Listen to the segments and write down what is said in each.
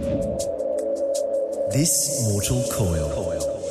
This Mortal Coil.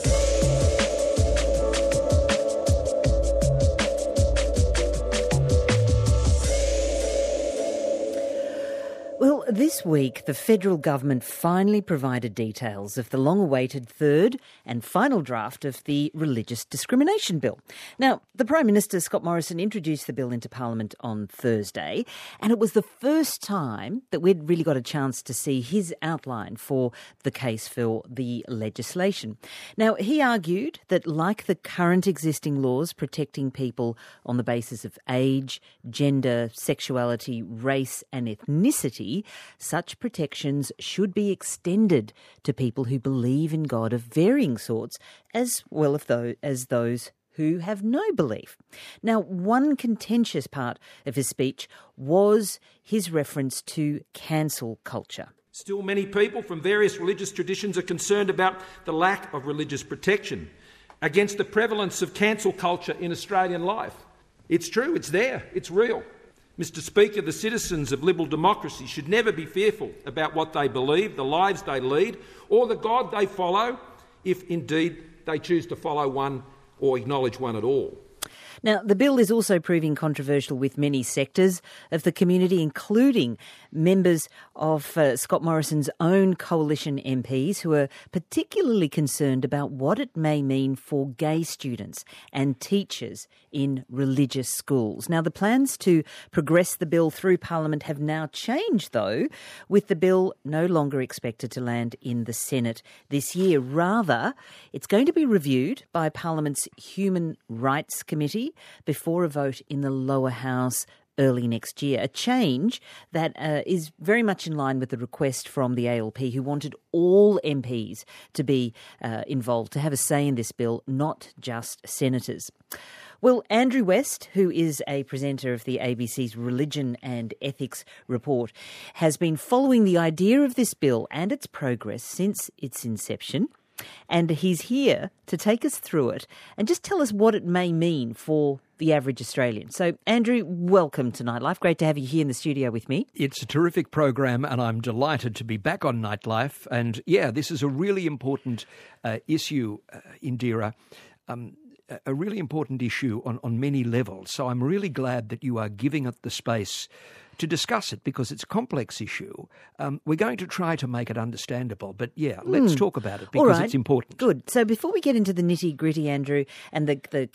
Well, this week the federal government finally provided details of the long-awaited third and final draft of the Religious Discrimination Bill. Now, the Prime Minister, Scott Morrison, introduced the bill into Parliament on Thursday, and it was the first time that we'd really got a chance to see his outline for the case for the legislation. Now, he argued that like the current existing laws protecting people on the basis of age, gender, sexuality, race and ethnicity, such protections should be extended to people who believe in God of varying sorts, as well as those who have no belief. Now, one contentious part of his speech was his reference to cancel culture. Still, many people from various religious traditions are concerned about the lack of religious protection against the prevalence of cancel culture in Australian life. It's true, it's there, it's real. Mr. Speaker, the citizens of liberal democracy should never be fearful about what they believe, the lives they lead, or the God they follow, if indeed they choose to follow one or acknowledge one at all. Now, the bill is also proving controversial with many sectors of the community, including members of Scott Morrison's own coalition MPs who are particularly concerned about what it may mean for gay students and teachers in religious schools. Now, the plans to progress the bill through Parliament have now changed, though, with the bill no longer expected to land in the Senate this year. Rather, it's going to be reviewed by Parliament's Human Rights Committee before a vote in the lower house early next year, a change that is very much in line with the request from the ALP, who wanted all MPs to be involved, to have a say in this bill, not just senators. Well, Andrew West, who is a presenter of the ABC's Religion and Ethics report, has been following the idea of this bill and its progress since its inception. And he's here to take us through it and just tell us what it may mean for the average Australian. So, Andrew, welcome to Nightlife. Great to have you here in the studio with me. It's a terrific program and I'm delighted to be back on Nightlife. And yeah, this is a really important issue, Indira, a really important issue on many levels. So I'm really glad that you are giving it the space to discuss it because it's a complex issue. We're going to try to make it understandable, but yeah, let's talk about it because it's important. Good. So before we get into the nitty-gritty, Andrew, and the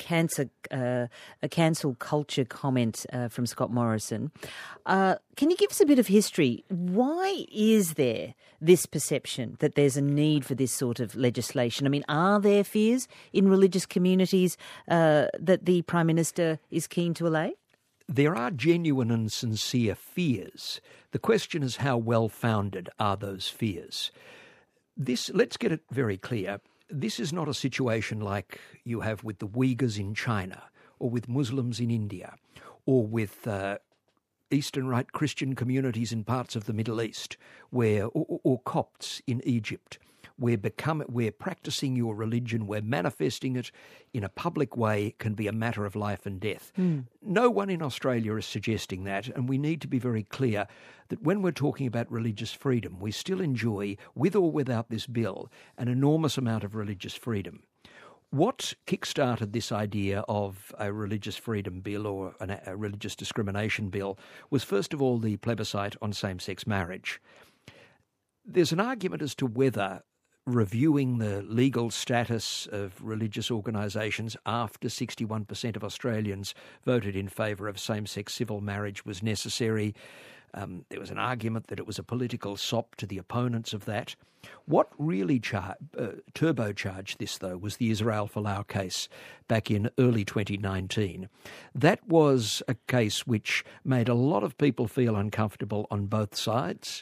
cancel culture comment from Scott Morrison, can you give us a bit of history? Why is there this perception that there's a need for this sort of legislation? I mean, are there fears in religious communities that the Prime Minister is keen to allay? There are genuine and sincere fears. The question is how well-founded are those fears? Let's get it very clear. This is not a situation like you have with the Uyghurs in China or with Muslims in India or with Eastern Rite Christian communities in parts of the Middle East or Copts in Egypt. We're practicing your religion, we're manifesting it in a public way, can be a matter of life and death. No one in Australia is suggesting that, and we need to be very clear that when we're talking about religious freedom, we still enjoy, with or without this bill, an enormous amount of religious freedom. What kick-started this idea of a religious freedom bill or a religious discrimination bill was, first of all, the plebiscite on same-sex marriage. There's an argument as to whether reviewing the legal status of religious organisations after 61% of Australians voted in favour of same-sex civil marriage was necessary. There was an argument that it was a political sop to the opponents of that. What really turbocharged this, though, was the Israel Folau case back in early 2019. That was a case which made a lot of people feel uncomfortable on both sides.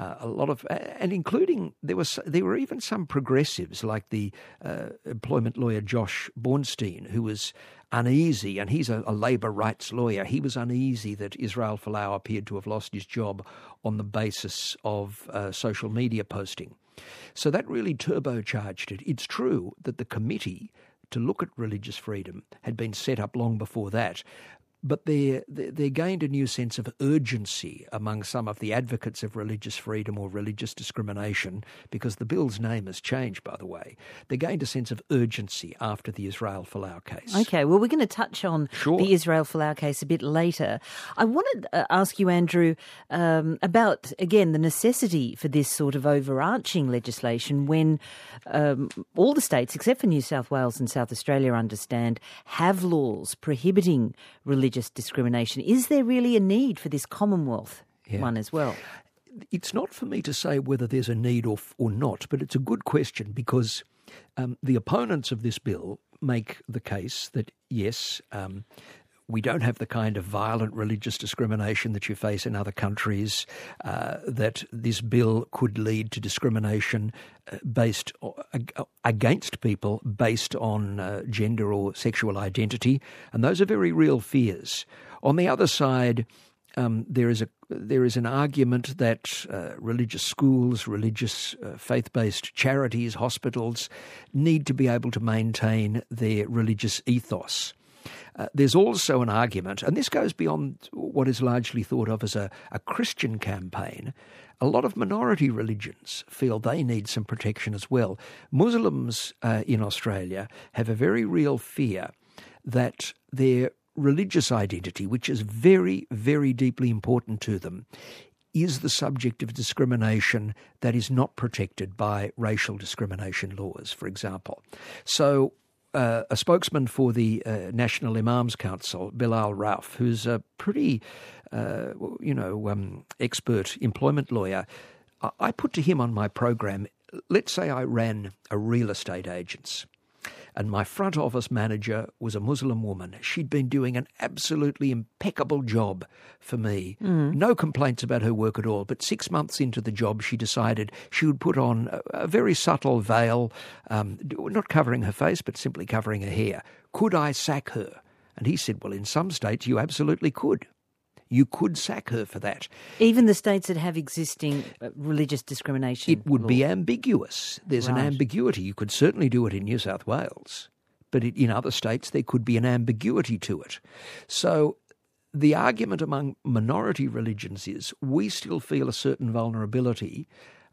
And including there were even some progressives like the employment lawyer Josh Bornstein, who was uneasy, and he's a labour rights lawyer. He was uneasy that Israel Folau appeared to have lost his job on the basis of social media posting. So that really turbocharged it. It's true that the committee to look at religious freedom had been set up long before that, but they're gained a new sense of urgency among some of the advocates of religious freedom or religious discrimination, because the bill's name has changed, by the way. They gained a sense of urgency after the Israel Folau case. Okay, well, we're going to touch on the Israel Folau case a bit later. I wanted to ask you, Andrew, about, again, the necessity for this sort of overarching legislation when all the states, except for New South Wales and South Australia, understand, have laws prohibiting religious discrimination. Is there really a need for this Commonwealth one as well? It's not for me to say whether there's a need or not, but it's a good question, because the opponents of this bill make the case that, yes, we don't have the kind of violent religious discrimination that you face in other countries, that this bill could lead to discrimination based against people based on gender or sexual identity, and those are very real fears. On the other side, there is an argument that religious schools, religious faith-based charities, hospitals need to be able to maintain their religious ethos. There's also an argument, and this goes beyond what is largely thought of as a Christian campaign. A lot of minority religions feel they need some protection as well. Muslims in Australia have a very real fear that their religious identity, which is very, very deeply important to them, is the subject of discrimination that is not protected by racial discrimination laws, for example. So a spokesman for the National Imams Council, Bilal Rauf, who's a pretty, expert employment lawyer, I put to him on my program, let's say I ran a real estate agent's, and my front office manager was a Muslim woman. She'd been doing an absolutely impeccable job for me. No complaints about her work at all. But 6 months into the job, she decided she would put on a very subtle veil, not covering her face, but simply covering her hair. Could I sack her? And he said, well, in some states you absolutely could. You could sack her for that. Even the states that have existing religious discrimination It would law. be ambiguous. There's an ambiguity. You could certainly do it in New South Wales, but in other states there could be an ambiguity to it. So the argument among minority religions is we still feel a certain vulnerability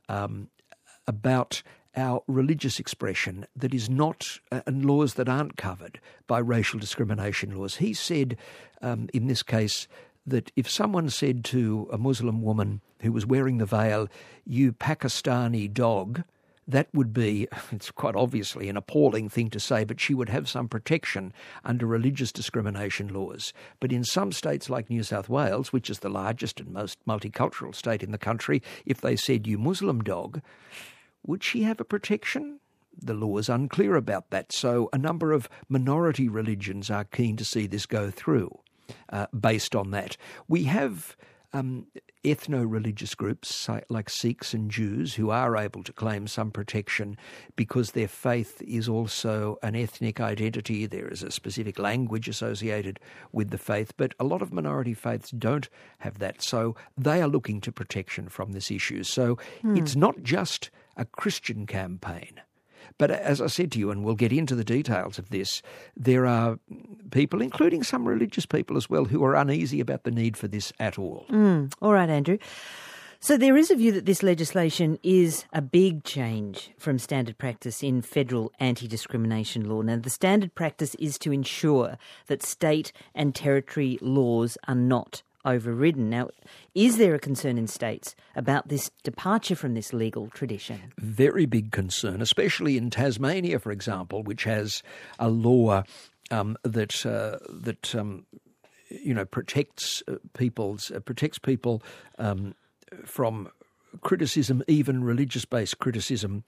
about our religious expression that is not, and laws that aren't covered by racial discrimination laws. He said, in this case, that if someone said to a Muslim woman who was wearing the veil, you Pakistani dog, that would be, it's quite obviously an appalling thing to say, but she would have some protection under religious discrimination laws. But in some states like New South Wales, which is the largest and most multicultural state in the country, if they said, you Muslim dog, would she have a protection? The law is unclear about that. So a number of minority religions are keen to see this go through. Based on that. We have ethno-religious groups like Sikhs and Jews who are able to claim some protection because their faith is also an ethnic identity. There is a specific language associated with the faith, but a lot of minority faiths don't have that. So they are looking to protection from this issue. So it's not just a Christian campaign. But as I said to you, and we'll get into the details of this, there are people, including some religious people as well, who are uneasy about the need for this at all. All right, Andrew. So there is a view that this legislation is a big change from standard practice in federal anti-discrimination law. Now, the standard practice is to ensure that state and territory laws are not overridden. Now, is there a concern in states about this departure from this legal tradition? Very big concern, especially in Tasmania, for example, which has a law that protects people from criticism, even religious-based criticism.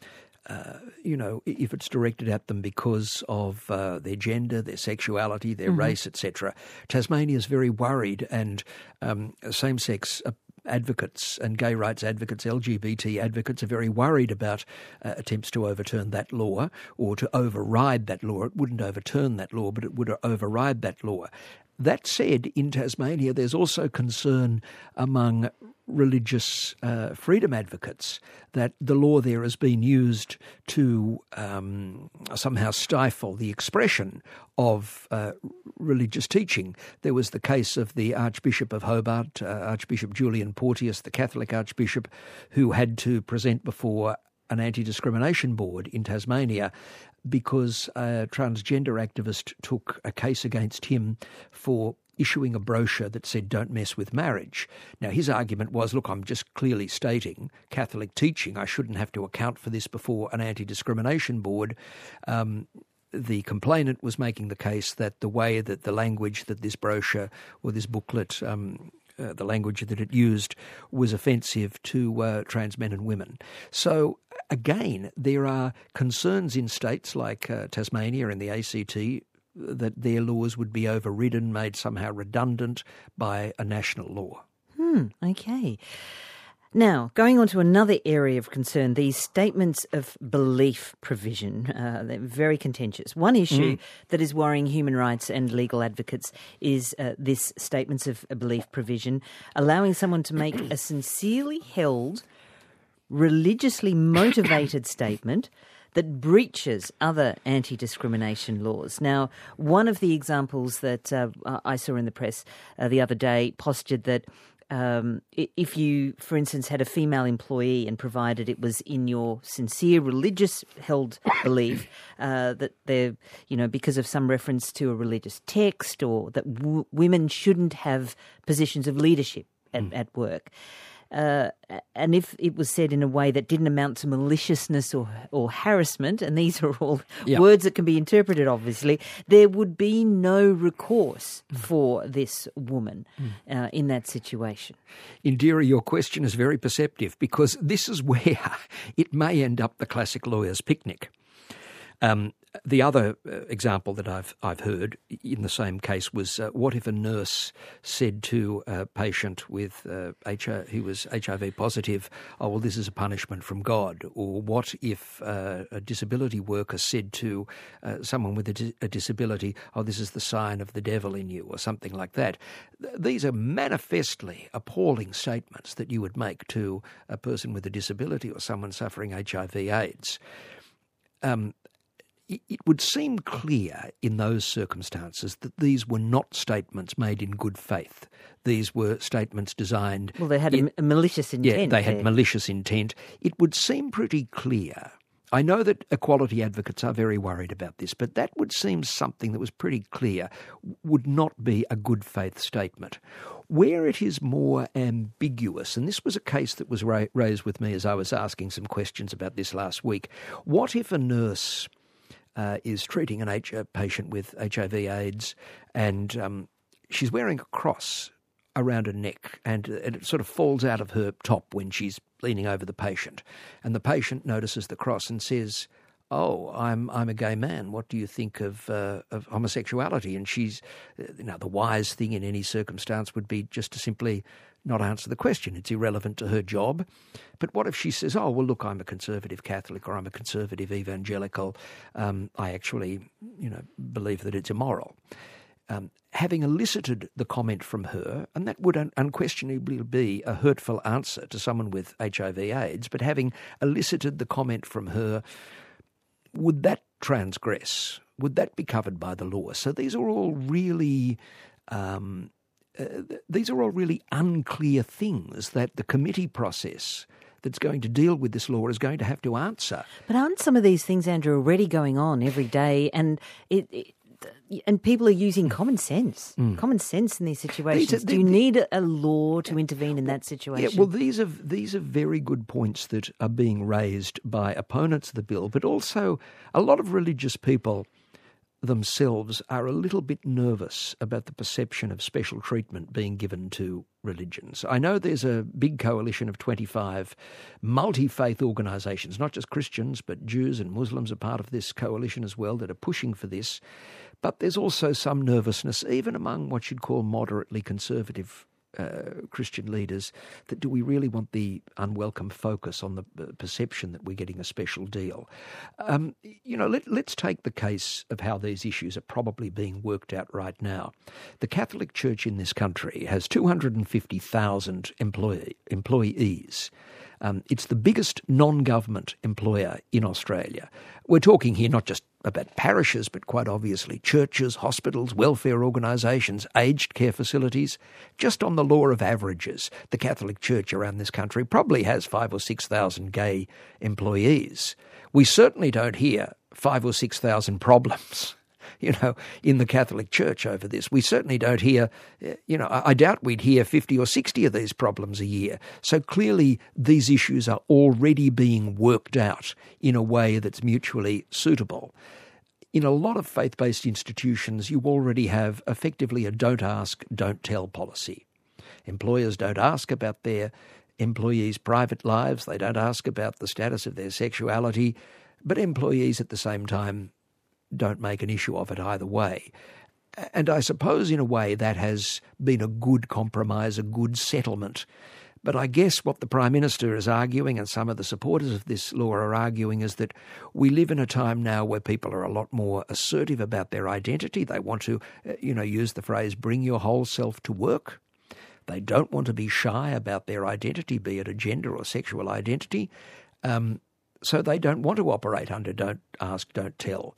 If it's directed at them because of their gender, their sexuality, their race, etc. Tasmania is very worried, and same-sex advocates and gay rights advocates, LGBT advocates, are very worried about attempts to overturn that law or to override that law. It wouldn't overturn that law, but it would override that law. That said, in Tasmania, there's also concern among religious freedom advocates that the law there has been used to somehow stifle the expression of religious teaching. There was the case of the Archbishop of Hobart, Archbishop Julian Porteous, the Catholic Archbishop, who had to present before an anti-discrimination board in Tasmania because a transgender activist took a case against him for issuing a brochure that said, "Don't mess with marriage." Now, his argument was, look, I'm just clearly stating Catholic teaching. I shouldn't have to account for this before an anti-discrimination board. The complainant was making the case that the way that the language that this brochure or this booklet, the language that it used, was offensive to trans men and women. So, again, there are concerns in states like Tasmania and the ACT that their laws would be overridden, made somehow redundant by a national law. Okay. Now, going on to another area of concern, these statements of belief provision, they're very contentious. One issue that is worrying human rights and legal advocates is this statements of belief provision, allowing someone to make a sincerely held, religiously motivated statement that breaches other anti-discrimination laws. Now, one of the examples that I saw in the press the other day postured that if you, for instance, had a female employee and provided it was in your sincere religious held belief that they're, because of some reference to a religious text or that women shouldn't have positions of leadership at work. And if it was said in a way that didn't amount to maliciousness or harassment, and these are all words that can be interpreted, obviously, there would be no recourse for this woman in that situation. Indira, your question is very perceptive because this is where it may end up the classic lawyer's picnic. The other example that I've heard in the same case was what if a nurse said to a patient with who was HIV positive, "Oh, well, this is a punishment from God," or what if a disability worker said to someone with a disability, "Oh, this is the sign of the devil in you," or something like that. These are manifestly appalling statements that you would make to a person with a disability or someone suffering HIV/AIDS. It would seem clear in those circumstances that these were not statements made in good faith. These were statements designed... Well, they had a malicious intent. Yeah, they had malicious intent. It would seem pretty clear. I know that equality advocates are very worried about this, but that would seem something that was pretty clear would not be a good faith statement. Where it is more ambiguous, and this was a case that was raised with me as I was asking some questions about this last week, what if a nurse is treating a patient with HIV/AIDS and she's wearing a cross around her neck and it sort of falls out of her top when she's leaning over the patient, and the patient notices the cross and says, "Oh, I'm a gay man. What do you think of homosexuality?" And she's, the wise thing in any circumstance would be just to simply not answer the question. It's irrelevant to her job. But what if she says, "Oh, well, look, I'm a conservative Catholic or I'm a conservative evangelical. I actually, believe that it's immoral." Having elicited the comment from her, and that would unquestionably be a hurtful answer to someone with HIV/AIDS, but having elicited the comment from her, would that transgress? Would that be covered by the law? So these are all really unclear things that the committee process that's going to deal with this law is going to have to answer. But aren't some of these things, Andrew, already going on every day? And and people are using common sense in these situations. Do you need a law to intervene in that situation? Yeah, well, these are very good points that are being raised by opponents of the bill, but also a lot of religious people themselves are a little bit nervous about the perception of special treatment being given to religions. I know there's a big coalition of 25 multi-faith organisations, not just Christians, but Jews and Muslims are part of this coalition as well, that are pushing for this. But there's also some nervousness, even among what you'd call moderately conservative Christian leaders that do we really want the unwelcome focus on the perception that we're getting a special deal? Let's take the case of how these issues are probably being worked out right now. The Catholic Church in this country has 250,000 employees. It's the biggest non-government employer in Australia. We're talking here not just about parishes, but quite obviously churches, hospitals, welfare organisations, aged care facilities. Just on the law of averages, the Catholic Church around this country probably has 5,000 or 6,000 gay employees. We certainly don't hear 5,000 or 6,000 problems, in the Catholic Church over this. We certainly don't hear, I doubt we'd hear 50 or 60 of these problems a year. So clearly these issues are already being worked out in a way that's mutually suitable. In a lot of faith-based institutions, you already have effectively a don't ask, don't tell policy. Employers don't ask about their employees' private lives. They don't ask about the status of their sexuality. But employees at the same time don't make an issue of it either way. And I suppose in a way that has been a good compromise, a good settlement. But I guess what the Prime Minister is arguing, and some of the supporters of this law are arguing, is that we live in a time now where people are a lot more assertive about their identity. They want to, use the phrase, bring your whole self to work. They don't want to be shy about their identity, be it a gender or sexual identity. So they don't want to operate under don't ask, don't tell.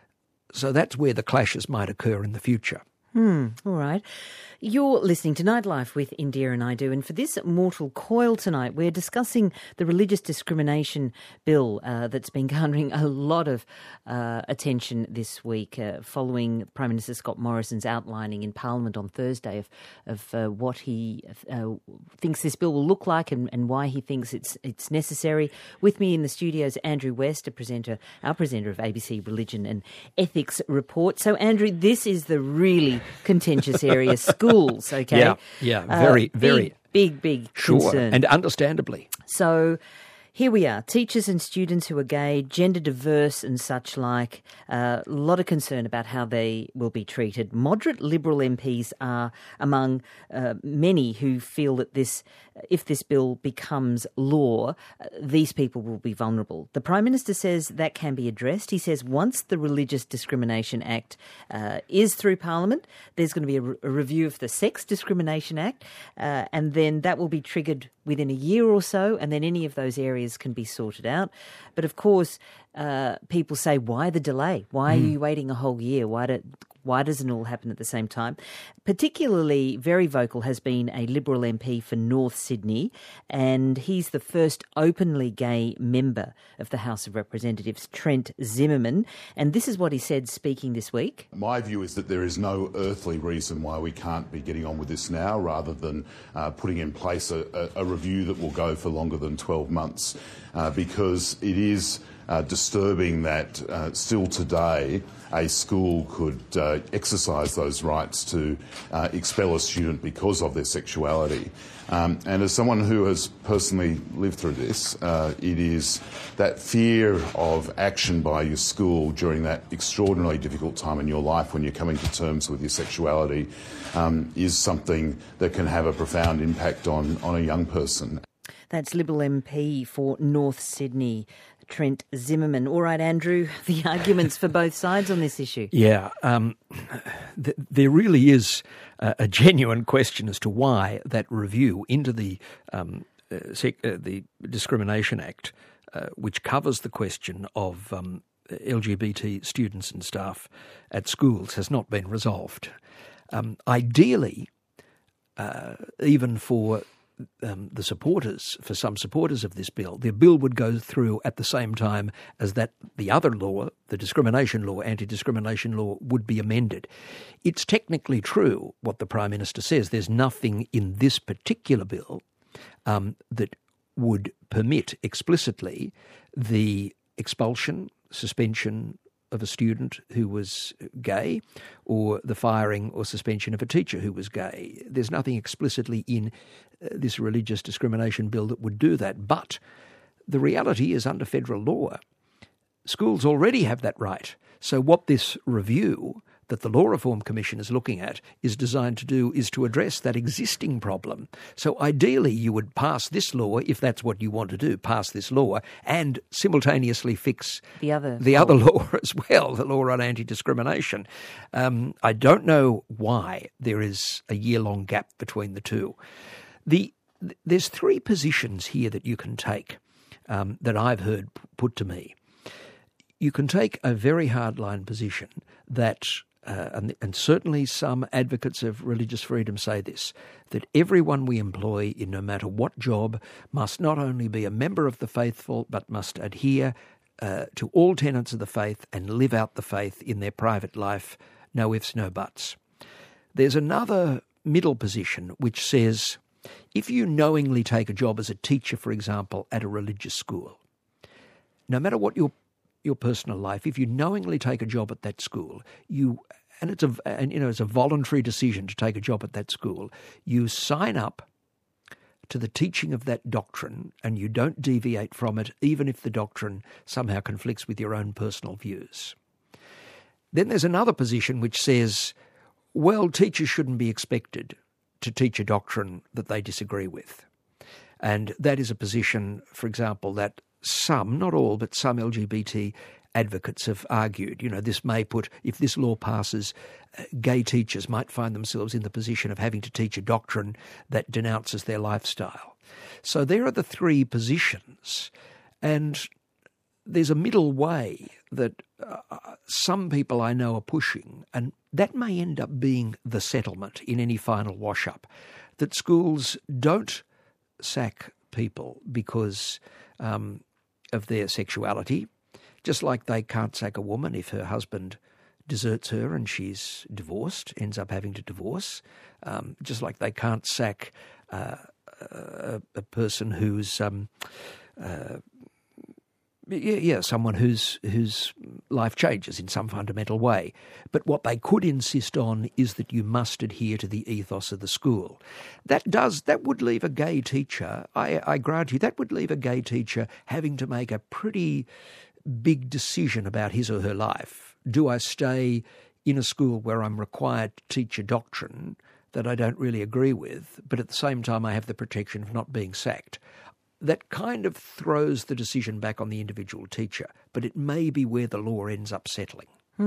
So that's where the clashes might occur in the future. All right. You're listening to Nightlife with India and I Do, and for this Mortal Coil tonight, we're discussing the religious discrimination bill that's been garnering a lot of attention this week following Prime Minister Scott Morrison's outlining in Parliament on Thursday of what he thinks this bill will look like and why he thinks it's necessary. With me in the studio is Andrew West, our presenter of ABC Religion and Ethics Report. So, Andrew, this is the really contentious area, schools, okay? Yeah, very, very. Big sure, concern. And understandably. So here we are, teachers and students who are gay, gender diverse and such like, a lot of concern about how they will be treated. Moderate Liberal MPs are among many who feel that if this bill becomes law, these people will be vulnerable. The Prime Minister says that can be addressed. He says once the Religious Discrimination Act is through Parliament, there's going to be a review of the Sex Discrimination Act, and then that will be triggered within a year or so, and then any of those areas can be sorted out. But of course, people say, why the delay? Why are you waiting a whole year? Why doesn't it all happen at the same time? Particularly very vocal has been a Liberal MP for North Sydney, and he's the first openly gay member of the House of Representatives, Trent Zimmerman. And this is what he said speaking this week. My view is that there is no earthly reason why we can't be getting on with this now, rather than putting in place a review that will go for longer than 12 months, because it is disturbing that still today a school could exercise those rights to expel a student because of their sexuality. And as someone who has personally lived through this, it is that fear of action by your school during that extraordinarily difficult time in your life when you're coming to terms with your sexuality is something that can have a profound impact on a young person. That's Liberal MP for North Sydney, Trent Zimmerman. All right, Andrew, the arguments for both sides on this issue. Yeah, there really is a genuine question as to why that review into the Discrimination Act, which covers the question of LGBT students and staff at schools, has not been resolved. Ideally, even for the supporters, for some supporters of this bill, the bill would go through at the same time as that the other law, the discrimination law, anti-discrimination law, would be amended. It's technically true what the Prime Minister says. There's nothing in this particular bill that would permit explicitly the expulsion, suspension of a student who was gay, or the firing or suspension of a teacher who was gay. There's nothing explicitly in this religious discrimination bill that would do that. But the reality is, under federal law, schools already have that right. So what this review that the Law Reform Commission is looking at is designed to do is to address that existing problem. So ideally you would pass this law, if that's what you want to do, pass this law and simultaneously fix the other law as well, the law on anti-discrimination. I don't know why there is a year-long gap between the two. There's three positions here that you can take that I've heard put to me. You can take a very hardline position that, and certainly some advocates of religious freedom say this, that everyone we employ in no matter what job must not only be a member of the faithful, but must adhere to all tenets of the faith and live out the faith in their private life, no ifs, no buts. There's another middle position which says, if you knowingly take a job as a teacher, for example, at a religious school, no matter what your personal life, if you knowingly take a job at that school, it's a voluntary decision to take a job at that school, you sign up to the teaching of that doctrine and you don't deviate from it, even if the doctrine somehow conflicts with your own personal views. Then there's another position which says, well, teachers shouldn't be expected to teach a doctrine that they disagree with. And that is a position, for example, that some, not all, but some LGBT advocates have argued. This may put, if this law passes, gay teachers might find themselves in the position of having to teach a doctrine that denounces their lifestyle. So there are the three positions. And there's a middle way that some people I know are pushing, and that may end up being the settlement in any final wash-up, that schools don't sack people because of their sexuality, just like they can't sack a woman if her husband deserts her and she's divorced, ends up having to divorce, just like they can't sack a person who's someone whose life changes in some fundamental way. But what they could insist on is that you must adhere to the ethos of the school. That would leave a gay teacher, I grant you, that would leave a gay teacher having to make a pretty big decision about his or her life. Do I stay in a school where I'm required to teach a doctrine that I don't really agree with, but at the same time I have the protection of not being sacked? That kind of throws the decision back on the individual teacher, but it may be where the law ends up settling.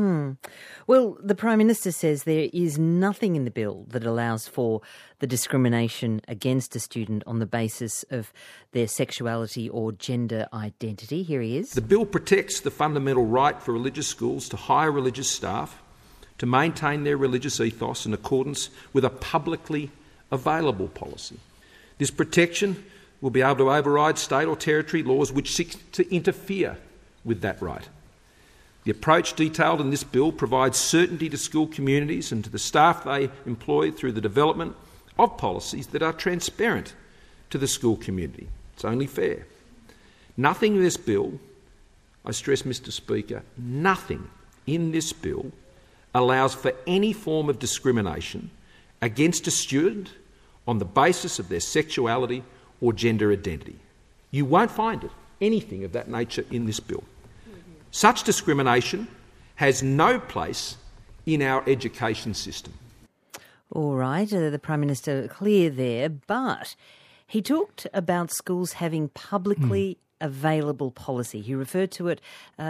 Well, the Prime Minister says there is nothing in the bill that allows for the discrimination against a student on the basis of their sexuality or gender identity. Here he is. The bill protects the fundamental right for religious schools to hire religious staff to maintain their religious ethos in accordance with a publicly available policy. This protection will be able to override state or territory laws which seek to interfere with that right. The approach detailed in this bill provides certainty to school communities and to the staff they employ through the development of policies that are transparent to the school community. It's only fair. Nothing in this bill, I stress, Mr. Speaker, nothing in this bill allows for any form of discrimination against a student on the basis of their sexuality or gender identity. You won't find anything of that nature in this bill. Such discrimination has no place in our education system. All right, the Prime Minister clear there, but he talked about schools having publicly available policy. He referred to it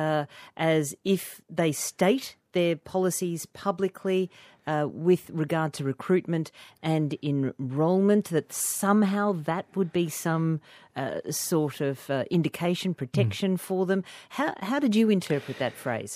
as if they state their policies publicly with regard to recruitment and enrolment, that somehow that would be some sort of indication, protection for them. How did you interpret that phrase?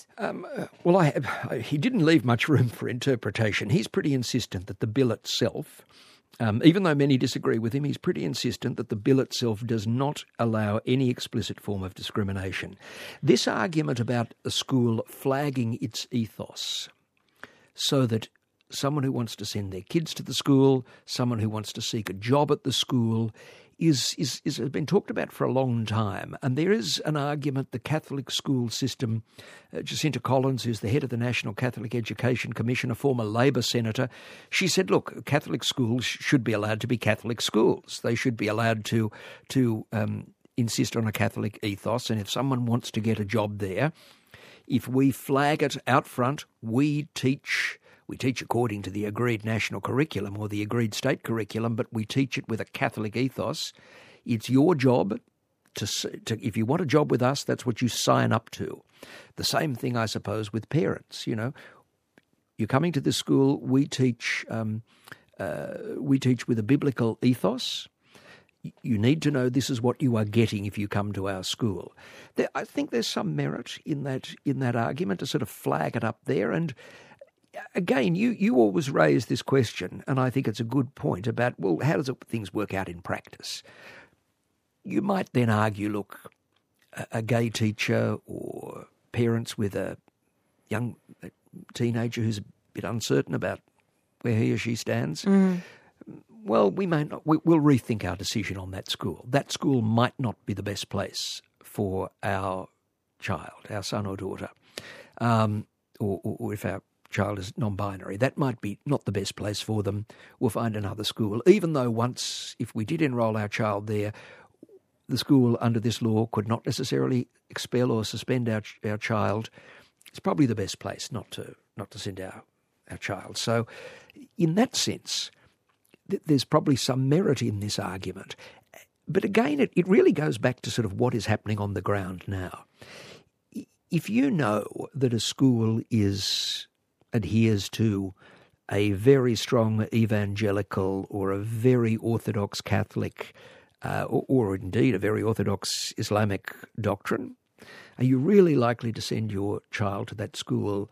He didn't leave much room for interpretation. He's pretty insistent that the bill itself, even though many disagree with him, he's pretty insistent that the bill itself does not allow any explicit form of discrimination. This argument about a school flagging its ethos so that someone who wants to send their kids to the school, someone who wants to seek a job at the school, has been talked about for a long time. And there is an argument, the Catholic school system, Jacinta Collins, who's the head of the National Catholic Education Commission, a former Labor senator, she said, look, Catholic schools should be allowed to be Catholic schools. They should be allowed to insist on a Catholic ethos. And if someone wants to get a job there, if we flag it out front, we teach according to the agreed national curriculum or the agreed state curriculum, but we teach it with a Catholic ethos. It's your job to if you want a job with us, that's what you sign up to. The same thing, I suppose, with parents. You're coming to this school. We teach with a biblical ethos. You need to know this is what you are getting if you come to our school. I think there's some merit in that argument to sort of flag it up there. And again, you always raise this question, and I think it's a good point about, well, how does things work out in practice? You might then argue, look, a gay teacher or parents with a young teenager who's a bit uncertain about where he or she stands, well, we may not. We'll rethink our decision on that school. That school might not be the best place for our child, our son or daughter, or if our child is non-binary, that might be not the best place for them. We'll find another school, even though once, if we did enrol our child there, the school under this law could not necessarily expel or suspend our child. It's probably the best place not to send our child. So in that sense, there's probably some merit in this argument. But again, it really goes back to sort of what is happening on the ground now. If you know that a school adheres to a very strong evangelical or a very orthodox Catholic or indeed a very orthodox Islamic doctrine, are you really likely to send your child to that school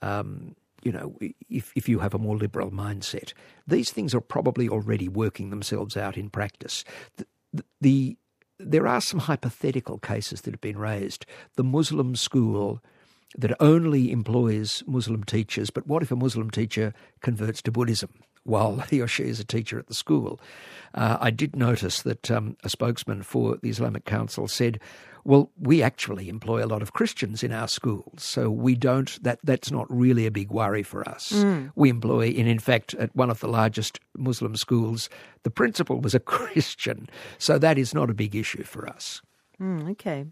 if you have a more liberal mindset? These things are probably already working themselves out in practice. There are some hypothetical cases that have been raised. The Muslim school that only employs Muslim teachers, but what if a Muslim teacher converts to Buddhism while he or she is a teacher at the school? I did notice that a spokesman for the Islamic Council said, well, we actually employ a lot of Christians in our schools, so we don't. That's not really a big worry for us. We employ, and in fact, at one of the largest Muslim schools, the principal was a Christian, so that is not a big issue for us. Okay.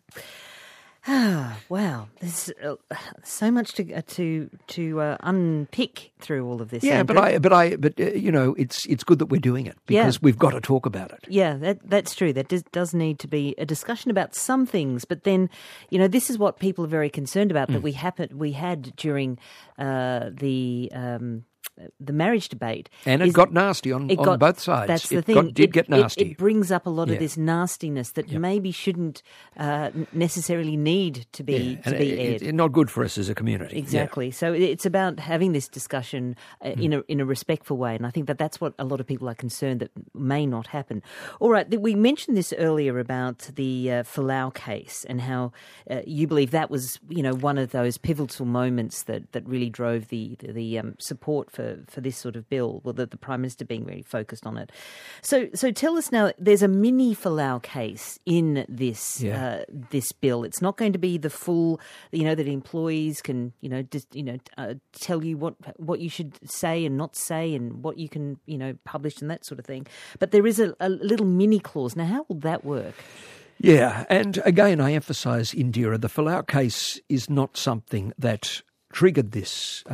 Wow, there's so much to unpick through all of this. Yeah, Andrew. but it's good that we're doing it because we've got to talk about it. Yeah, that's true. That does need to be a discussion about some things, but then, this is what people are very concerned about that we had during the marriage debate. And it got nasty on both sides. That's the thing. It did get nasty. It brings up a lot of this nastiness that maybe shouldn't necessarily need to be aired. It's not good for us as a community. Exactly. Yeah. So it's about having this discussion in a respectful way, and I think that's what a lot of people are concerned that may not happen. All right, we mentioned this earlier about the Folau case and how you believe that was one of those pivotal moments that really drove the support for this sort of bill, well, the Prime Minister being very focused on it. So tell us now, there's a mini Folau case in this this bill. It's not going to be the full, that employees can, tell you what you should say and not say and what you can, publish and that sort of thing. But there is a little mini clause. Now, how will that work? Yeah, and again, I emphasise, Indira, the Folau case is not something that triggered this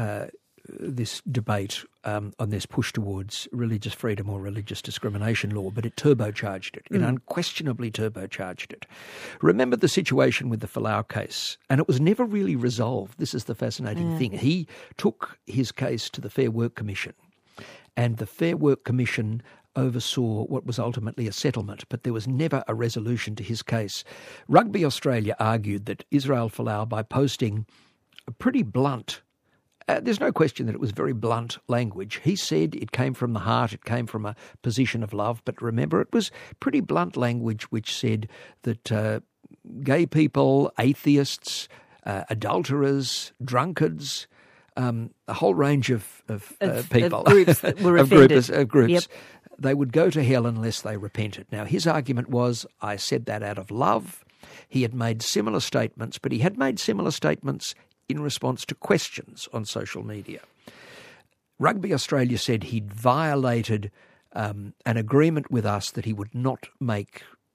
debate on this push towards religious freedom or religious discrimination law, but it turbocharged it. It unquestionably turbocharged it. Remember the situation with the Folau case, and it was never really resolved. This is the fascinating thing. He took his case to the Fair Work Commission, and the Fair Work Commission oversaw what was ultimately a settlement, but there was never a resolution to his case. Rugby Australia argued that Israel Folau, by posting a pretty blunt there's no question that it was very blunt language. He said it came from the heart, it came from a position of love, but remember, it was pretty blunt language which said that gay people, atheists, adulterers, drunkards, a whole range of people, of groups that were offended. of groups, yep. They would go to hell unless they repented. Now, his argument was, I said that out of love. He had made similar statements, but he had made similar statements in response to questions on social media. Rugby Australia said he'd violated an agreement with us that he would not make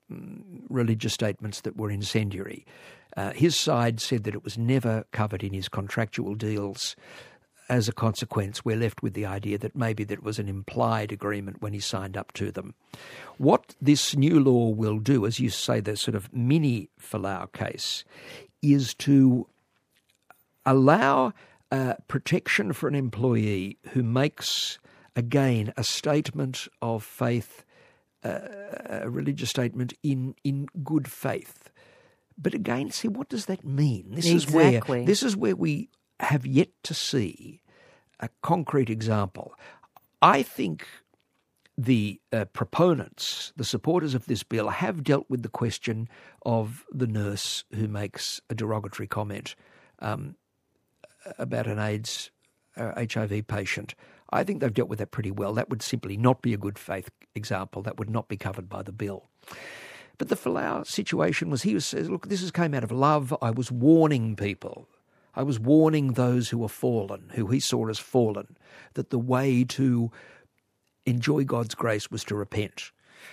religious statements that were incendiary. His side said that it was never covered in his contractual deals. As a consequence, we're left with the idea that maybe that was an implied agreement when he signed up to them. What this new law will do, as you say, the sort of mini Folau case, is to allow protection for an employee who makes, again, a statement of faith, a religious statement in good faith. But again, see, what does that mean? This is where we have yet to see a concrete example. I think the proponents, the supporters of this bill, have dealt with the question of the nurse who makes a derogatory comment about an AIDS HIV patient. I think they've dealt with that pretty well. That would simply not be a good faith example. That would not be covered by the bill. But the Folau situation was, he says, look, this came out of love. I was warning people. I was warning those who were fallen, who he saw as fallen, that the way to enjoy God's grace was to repent.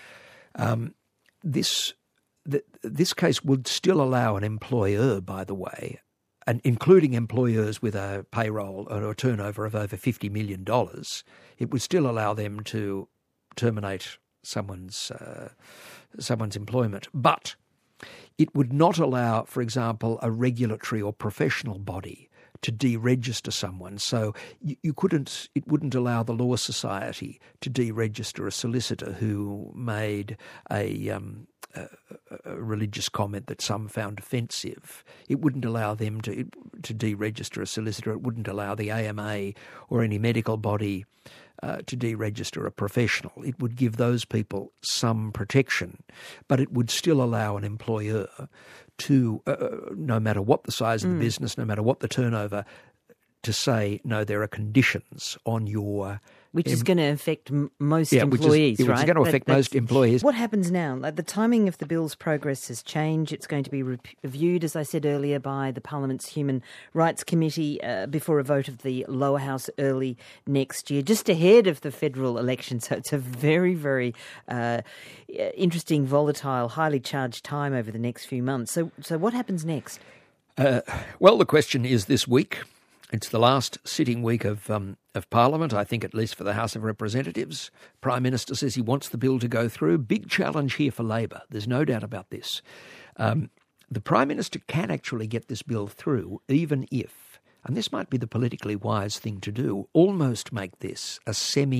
This case would still allow an employer, by the way, and including employers with a payroll or a turnover of over $50 million, it would still allow them to terminate someone's employment. But it would not allow, for example, a regulatory or professional body to deregister someone. So it wouldn't allow the Law Society to deregister a solicitor who made a religious comment that some found offensive. It wouldn't allow them to deregister a solicitor. It wouldn't allow the AMA or any medical body to deregister a professional. It would give those people some protection, but it would still allow an employer to, no matter what the size of the business, no matter what the turnover, to say, no, there are conditions on your... Which is going to affect most employees, right? It's going to affect most employees. What happens now? Like, the timing of the bill's progress has changed. It's going to be reviewed, as I said earlier, by the Parliament's Human Rights Committee before a vote of the lower house early next year, just ahead of the federal election. So it's a very, very interesting, volatile, highly charged time over the next few months. So what happens next? Well, the question is this week. It's the last sitting week of Parliament, I think, at least for the House of Representatives. Prime Minister says he wants the bill to go through. Big challenge here for Labor. There's no doubt about this. The Prime Minister can actually get this bill through, even if, and this might be the politically wise thing to do, almost make this a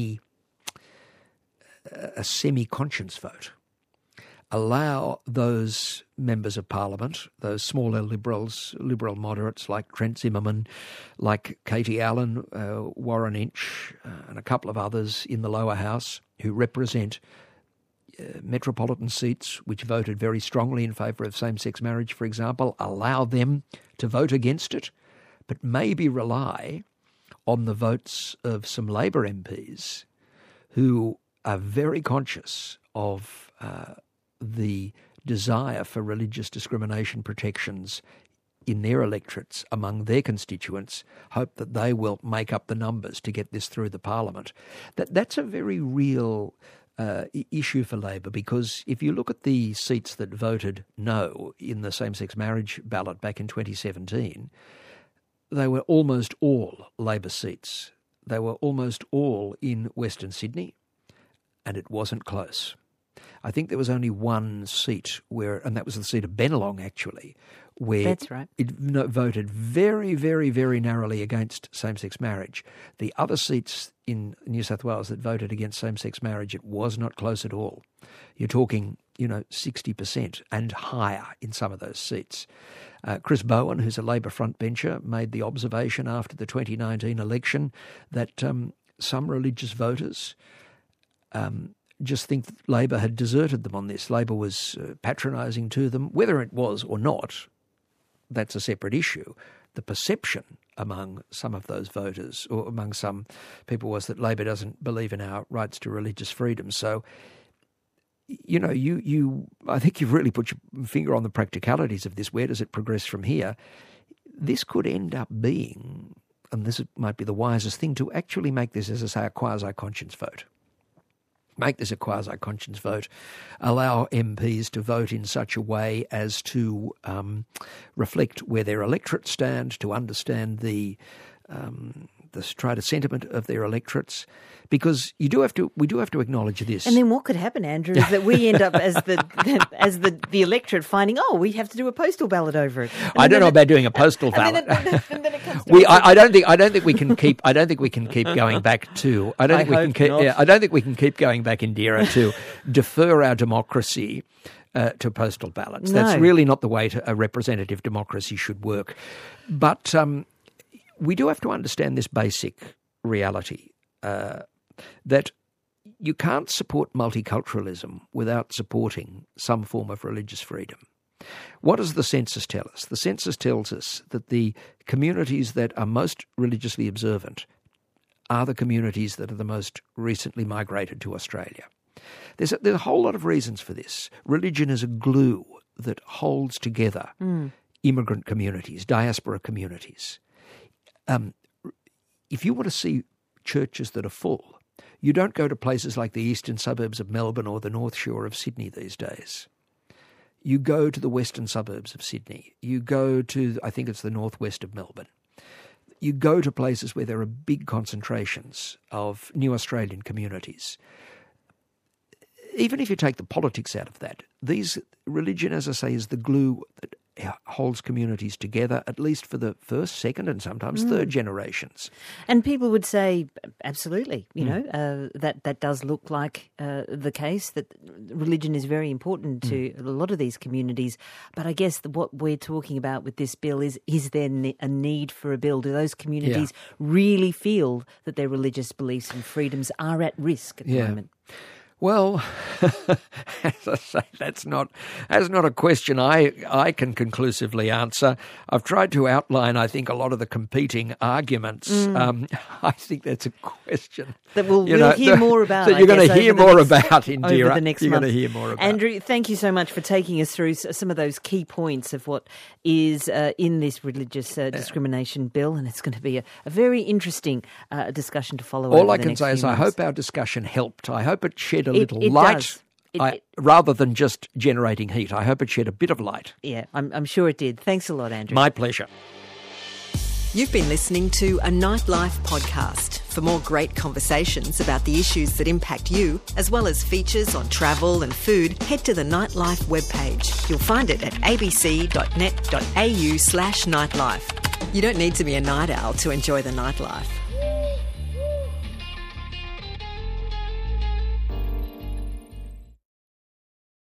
semi-conscience vote. Allow those members of Parliament, those smaller liberal moderates like Trent Zimmerman, like Katie Allen, Warren Inch, and a couple of others in the lower house who represent metropolitan seats which voted very strongly in favour of same-sex marriage, for example, allow them to vote against it, but maybe rely on the votes of some Labor MPs who are very conscious of the desire for religious discrimination protections in their electorates among their constituents, hope that they will make up the numbers to get this through the Parliament. That's a very real issue for Labor, because if you look at the seats that voted no in the same-sex marriage ballot back in 2017, they were almost all Labor seats. They were almost all in Western Sydney, and it wasn't close. I think there was only one seat and that was the seat of Bennelong, actually, where That's right. it voted very, very, very narrowly against same-sex marriage. The other seats in New South Wales that voted against same-sex marriage, it was not close at all. You're talking, 60% and higher in some of those seats. Chris Bowen, who's a Labor frontbencher, made the observation after the 2019 election that some religious voters just think that Labor had deserted them on this. Labor was patronising to them. Whether it was or not, that's a separate issue. The perception among some of those voters, or among some people, was that Labor doesn't believe in our rights to religious freedom. So, I think you've really put your finger on the practicalities of this. Where does it progress from here? This could end up being, and this might be the wisest thing, to actually make this, as I say, a quasi-conscience vote, make this a quasi-conscience vote, allow MPs to vote in such a way as to reflect where their electorates stand, to understand the strata sentiment of their electorates, because we do have to acknowledge this. And then what could happen, Andrew, is that we end up as the electorate finding, we have to do a postal ballot over it. I don't know about doing a postal ballot. And then it comes to I don't think we can keep going back to. I don't think we can keep going back, Indira, to defer our democracy to postal ballots. No. That's really not the way a representative democracy should work. But we do have to understand this basic reality that you can't support multiculturalism without supporting some form of religious freedom. What does the census tell us? The census tells us that the communities that are most religiously observant are the communities that are the most recently migrated to Australia. There's a whole lot of reasons for this. Religion is a glue that holds together immigrant communities, diaspora communities. If you want to see churches that are full, you don't go to places like the eastern suburbs of Melbourne or the North Shore of Sydney these days. You go to the western suburbs of Sydney. You go to, I think it's the northwest of Melbourne. You go to places where there are big concentrations of new Australian communities. Even if you take the politics out of that, religion, as I say, is the glue that holds communities together, at least for the first, second, and sometimes third generations. And people would say, absolutely, that does look like the case, that religion is very important to a lot of these communities. But I guess what we're talking about with this bill is there a need for a bill? Do those communities really feel that their religious beliefs and freedoms are at risk at the moment? Well, as I say, that's not a question I can conclusively answer. I've tried to outline, I think, a lot of the competing arguments. I think that's a question that we'll hear more about. That you're going to hear more about, Indira. Over the next you're month. Going to hear more about. Andrew, thank you so much for taking us through some of those key points of what is in this religious discrimination bill, and it's going to be a very interesting discussion to follow. All I can say is I hope our discussion helped. I hope it shed a little light. Rather than just generating heat. I hope it shed a bit of light. Yeah, I'm sure it did. Thanks a lot, Andrew. My pleasure. You've been listening to a Nightlife podcast. For more great conversations about the issues that impact you, as well as features on travel and food, head to the Nightlife webpage. You'll find it at abc.net.au/nightlife. You don't need to be a night owl to enjoy the nightlife.